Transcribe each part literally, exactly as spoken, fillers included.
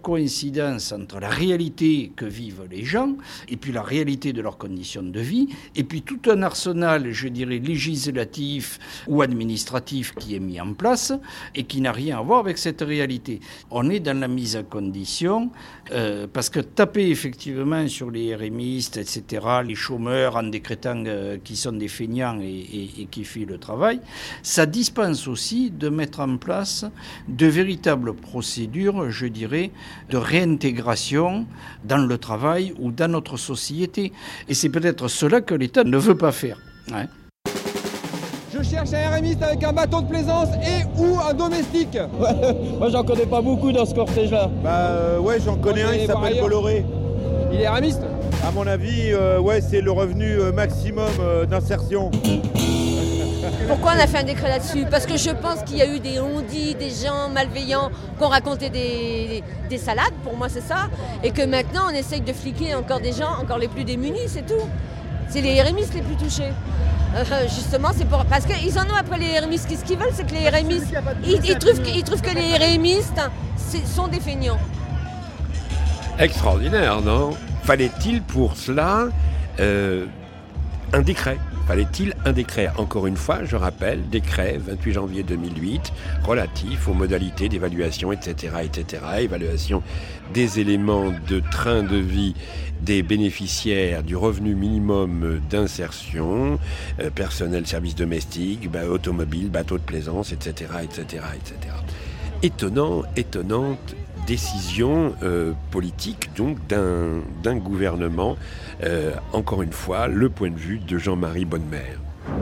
coïncidence entre la réalité que vivent les gens et puis la réalité de leurs conditions de vie et puis tout un arsenal, je dirais, législatif ou administratif qui est mis en place et qui n'a rien à voir avec cette réalité. On est dans la mise à condition euh, parce que taper effectivement sur les RMistes, et cetera, les chômeurs en décrétant euh, qu'ils sont des feignants et, et, et qui fuient le travail, ça dispense aussi de mettre en place de véritables procédures, je dirais, de réintégration dans le travail ou dans notre société. Et c'est peut-être cela que l'État ne veut pas faire. Ouais. Je cherche un RMiste avec un bâton de plaisance et ou un domestique. Ouais, moi j'en connais pas beaucoup dans ce cortège-là. Bah euh, ouais, j'en connais un, il s'appelle Bolloré. Il est RMiste ? À mon avis, euh, ouais, c'est le revenu maximum euh, d'insertion. Pourquoi on a fait un décret là-dessus ? Parce que je pense qu'il y a eu des on-dit, des gens malveillants qui ont raconté des, des salades, pour moi c'est ça, et que maintenant on essaye de fliquer encore des gens, encore les plus démunis, c'est tout. C'est les RMistes les plus touchés. Euh, justement, c'est pour... parce qu'ils en ont après les RMistes. Ce qu'ils veulent, c'est que les RMistes, ils, ils, trouvent, que, ils trouvent que les RMistes sont des feignants. Extraordinaire, non ? Fallait-il pour cela euh, un décret ? Fallait-il un décret ? Encore une fois, je rappelle, décret vingt-huit janvier deux mille huit, relatif aux modalités d'évaluation, et cetera, et cetera, évaluation des éléments de train de vie des bénéficiaires du revenu minimum d'insertion, euh, personnel, services domestiques, bah, automobile, bateau de plaisance, et cetera, et cetera, et cetera. Étonnant, étonnante décision euh, politique donc d'un, d'un gouvernement. Euh, encore une fois, le point de vue de Jean-Marie Bonnemer.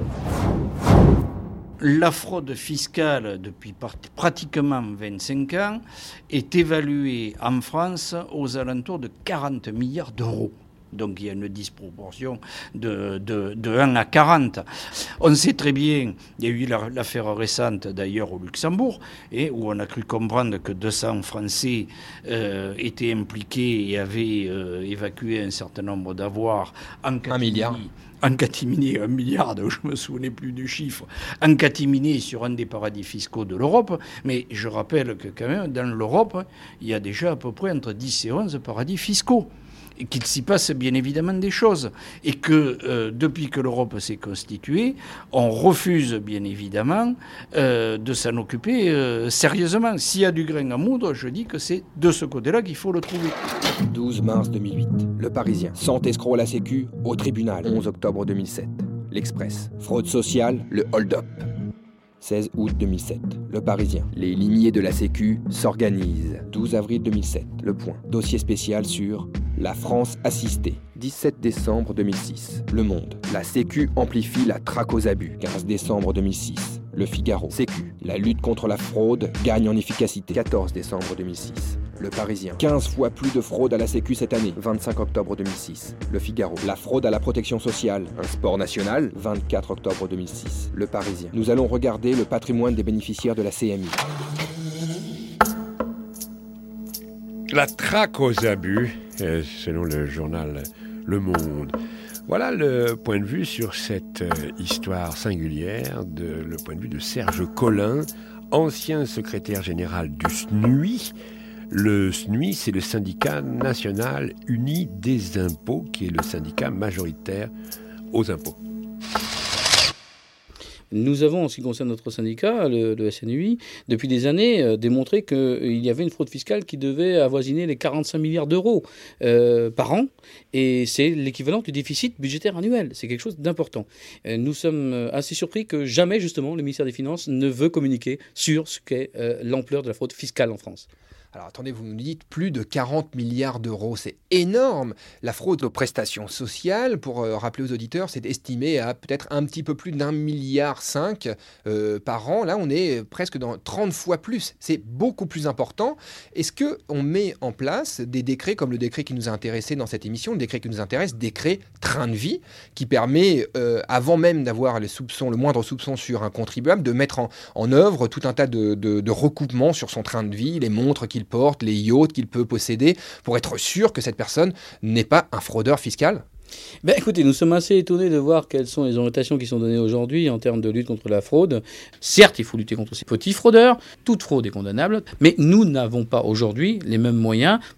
La fraude fiscale, depuis pratiquement vingt-cinq ans, est évaluée en France aux alentours de quarante milliards d'euros. Donc il y a une disproportion de, de, de un à quarante. On sait très bien, il y a eu l'affaire récente d'ailleurs au Luxembourg, et où on a cru comprendre que deux cents Français euh, étaient impliqués et avaient euh, évacué un certain nombre d'avoirs en catimini. Un milliard. En catimini, un milliard, je ne me souvenais plus du chiffre, en catimini sur un des paradis fiscaux de l'Europe. Mais je rappelle que quand même, dans l'Europe, il y a déjà à peu près entre dix et onze paradis fiscaux. Et qu'il s'y passe bien évidemment des choses. Et que euh, depuis que l'Europe s'est constituée, on refuse bien évidemment euh, de s'en occuper euh, sérieusement. S'il y a du grain à moudre, je dis que c'est de ce côté-là qu'il faut le trouver. douze mars deux mille huit, Le Parisien. cent escrocs à la Sécu au tribunal. onze octobre deux mille sept, L'Express. Fraude sociale, le hold-up. seize août deux mille sept, Le Parisien. Les limiers de la Sécu s'organisent. douze avril deux mille sept, Le Point. Dossier spécial sur la France assistée. dix-sept décembre deux mille six, Le Monde. La Sécu amplifie la traque aux abus. quinze décembre deux mille six, Le Figaro. Sécu. La lutte contre la fraude gagne en efficacité. quatorze décembre deux mille six, Le Parisien. quinze fois plus de fraude à la Sécu cette année. vingt-cinq octobre deux mille six, Le Figaro. La fraude à la protection sociale, un sport national. vingt-quatre octobre deux mille six, Le Parisien. Nous allons regarder le patrimoine des bénéficiaires de la C M I. La traque aux abus, euh, selon le journal Le Monde. Voilà le point de vue sur cette euh, histoire singulière, de, le point de vue de Serge Collin, ancien secrétaire général du S N U I. Le S N U I, c'est le syndicat national uni des impôts, qui est le syndicat majoritaire aux impôts. Nous avons, en ce qui concerne notre syndicat, le, le S N U I, depuis des années, euh, démontré qu'il y avait une fraude fiscale qui devait avoisiner les quarante-cinq milliards d'euros euh, par an. Et c'est l'équivalent du déficit budgétaire annuel. C'est quelque chose d'important. Euh, nous sommes assez surpris que jamais, justement, le ministère des Finances ne veut communiquer sur ce qu'est euh, l'ampleur de la fraude fiscale en France. Alors attendez, vous nous dites plus de quarante milliards d'euros, c'est énorme. La fraude aux prestations sociales, pour euh, rappeler aux auditeurs, c'est estimé à peut-être un petit peu plus d'un milliard cinq euh, par an. Là, on est presque dans trente fois plus. C'est beaucoup plus important. Est-ce qu'on met en place des décrets comme le décret qui nous a intéressés dans cette émission, le décret qui nous intéresse, décret train de vie, qui permet, euh, avant même d'avoir les soupçons, le moindre soupçon sur un contribuable, de mettre en, en œuvre tout un tas de, de, de recoupements sur son train de vie, les montres qu'il porte, les yachts qu'il peut posséder, pour être sûr que cette personne n'est pas un fraudeur fiscal? Ben, écoutez, nous sommes assez étonnés de voir quelles sont les orientations qui sont données aujourd'hui en termes de lutte contre la fraude. Certes, il faut lutter contre ces petits fraudeurs. Toute fraude est condamnable. Mais nous n'avons pas aujourd'hui les mêmes moyens